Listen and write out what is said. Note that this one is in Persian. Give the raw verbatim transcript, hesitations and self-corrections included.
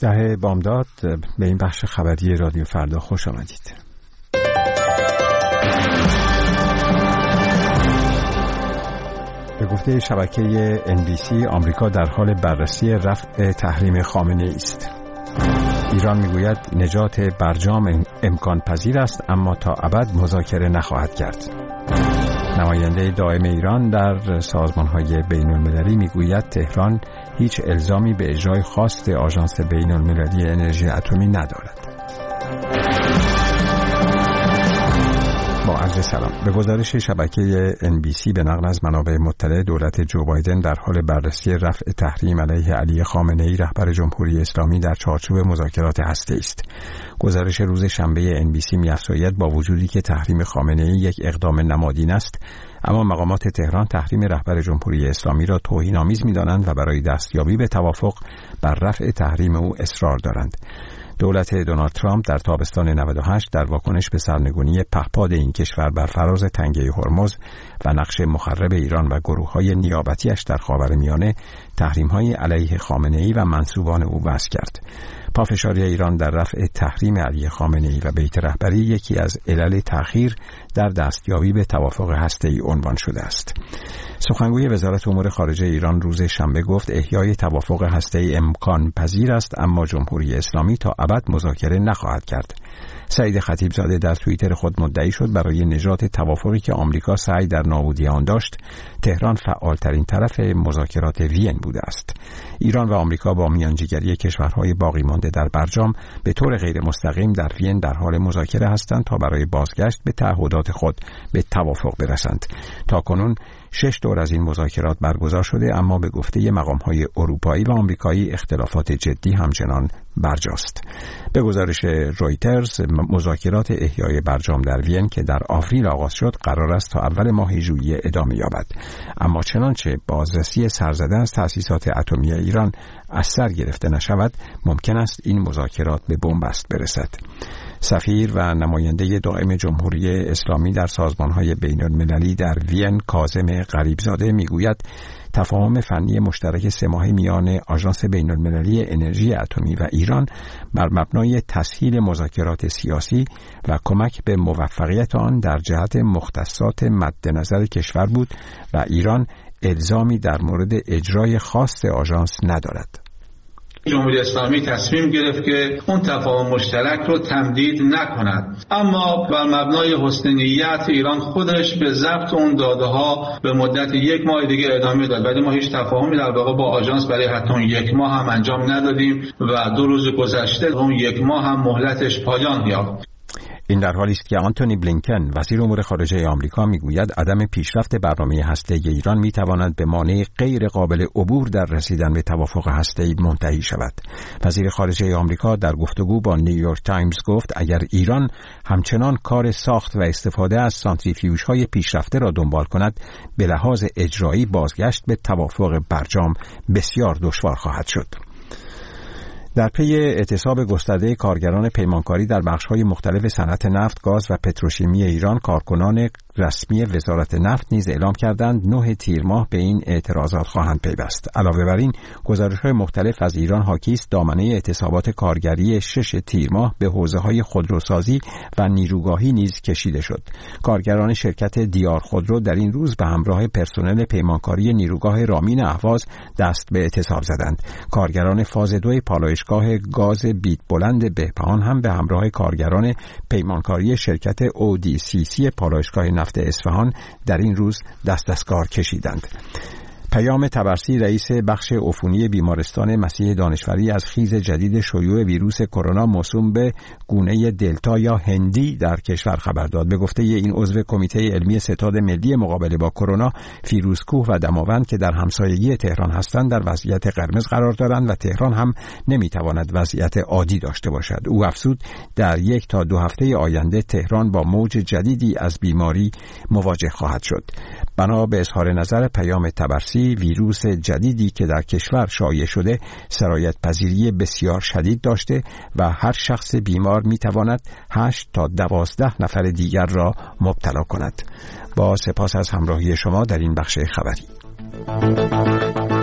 ده بامداد، به این بخش خبری رادیو فردا خوش آمدید. به گفته شبکه ان بی سی، آمریکا در حال بررسی رفع تحریم خامنه‌ای است. ایران میگوید نجات برجام امکان پذیر است، اما تا ابد مذاکره نخواهد کرد. نماینده دائم ایران در سازمان‌های بین‌المللی میگوید تهران هیچ الزامی به اجرای خواست آژانس بین‌المللی انرژی اتمی ندارد. با عرض سلام. به گزارش شبکه ان بی سی به نقل از منابع مطلع، دولت جو بایدن در حال بررسی رفع تحریم علیه علی خامنه‌ای رهبر جمهوری اسلامی در چارچوب مذاکرات هسته‌ای است. گزارش روز شنبه ان بی سی می‌افزاید با وجودی که تحریم خامنه‌ای یک اقدام نمادین است، اما مقامات تهران تحریم رهبر جمهوری اسلامی را توهین‌آمیز می‌دانند و برای دستیابی به توافق بر رفع تحریم او اصرار دارند. دولت دونالد ترامپ در تابستان نود و هشت در واکنش به سرنگونی پهپاد این کشور بر فراز تنگه هرمز و نقش مخرب ایران و گروه‌های نیابتی‌اش در خاورمیانه تحریم‌های علیه خامنه‌ای و منسوبان او وضع کرد. پافشاری ایران در رفع تحریم علی خامنه‌ای و بیت رهبری یکی از علل تأخیر در دستیابی به توافق هسته‌ای عنوان شده است. سخنگوی وزارت امور خارجه ایران روز شنبه گفت احیای توافق هسته‌ای امکان پذیر است، اما جمهوری اسلامی تا ابد مذاکره نخواهد کرد. سعید خطیبزاده در توییتر خود مدعی شد برای نجات توافقی که آمریکا سعی در نابودی آن داشت، تهران فعالترین طرف مذاکرات وین بوده است. ایران و آمریکا با میانجیگری کشورهای باقی مانده در برجام به طور غیر مستقیم در وین در حال مذاکره هستند تا برای بازگشت به تعهدات خود به توافق برسند. تاکنون شش دور از این مذاکرات برگزار شده، اما به گفته مقام‌های اروپایی و آمریکایی اختلافات جدی همچنان برجاست. به گزارش رویترز، مذاکرات احیای برجام در وین که در آوریل آغاز شد قرار است تا اول ماه ژوئیه ادامه یابد، اما چنانچه بازرسی سرزده از تأسیسات اتمی ایران از سر گرفته نشود، ممکن است این مذاکرات به بنبست برسد. سفیر و نماینده دائم جمهوری اسلامی در سازمان‌های بین‌المللی در وین، کاظم غریبزاده، میگوید تفاهم فنی مشترک سه ماهه میان آژانس بین‌المللی انرژی اتمی و ایران بر مبنای تسهیل مذاکرات سیاسی و کمک به موفقیت آن در جهت مختصات مد نظر کشور بود و ایران الزامی در مورد اجرای خواست آژانس ندارد. جمهوری اسلامی تصمیم گرفت که اون تفاهم مشترک رو تمدید نکند، اما بر مبنای حسن نیت ایران خودش به ضبط اون داده ها به مدت یک ماه دیگه ادامه داد، ولی ما هیچ تفاهمی در واقع با آژانس برای حتی یک ماه هم انجام ندادیم و دو روز گذشته اون یک ماه هم مهلتش پایان یافت. این در حالی است که آنتونی بلینکن وزیر امور خارجه آمریکا میگوید عدم پیشرفت برنامه هسته‌ای ایران میتواند به مانع غیر قابل عبور در رسیدن به توافق هسته‌ای منتهی شود. وزیر خارجه آمریکا در گفتگو با نیویورک تایمز گفت اگر ایران همچنان کار ساخت و استفاده از سانتریفیوژهای پیشرفته را دنبال کند، به لحاظ اجرایی بازگشت به توافق برجام بسیار دشوار خواهد شد. در پی اعتصاب گسترده کارگران پیمانکاری در بخش‌های مختلف صنعت نفت، گاز و پتروشیمی ایران، کارکنان رسمی وزارت نفت نیز اعلام کردند نه تیر ماه به این اعتراضات خواهند پیوست. علاوه بر این، گزارش‌های مختلف از ایران حاکی است دامنه اعتصابات کارگری شش تیر ماه به حوزه‌های خودروسازی و نیروگاهی نیز کشیده شد. کارگران شرکت دیار خودرو در این روز به همراه پرسنل پیمانکاری نیروگاه رامین اهواز دست به اعتصاب زدند. کارگران فاز دو پالایشگاه گاز بیت بلند بهبهان هم به همراه کارگران پیمانکاری شرکت او دی سی سی پالایشگاه نفت اصفهان در این روز دست از کار کشیدند. پیام طبرسی، رئیس بخش عفونی بیمارستان مسیح دانشوری، از خیز جدید شیوع ویروس کرونا موسوم به گونه دلتا یا هندی در کشور خبر داد. به گفته این عضو کمیته علمی ستاد ملی مقابله با کرونا، فیروزکوه و دماوند که در همسایگی تهران هستند در وضعیت قرمز قرار دارند و تهران هم نمیتواند وضعیت عادی داشته باشد. او افزود در یک تا دو هفته آینده تهران با موج جدیدی از بیماری مواجه خواهد شد. بنا به اظهار نظر پیام طبرسی، ویروس جدیدی که در کشور شایع شده سرایت پذیری بسیار شدید داشته و هر شخص بیمار میتواند هشت تا دوازده نفر دیگر را مبتلا کند. با سپاس از همراهی شما در این بخش خبری.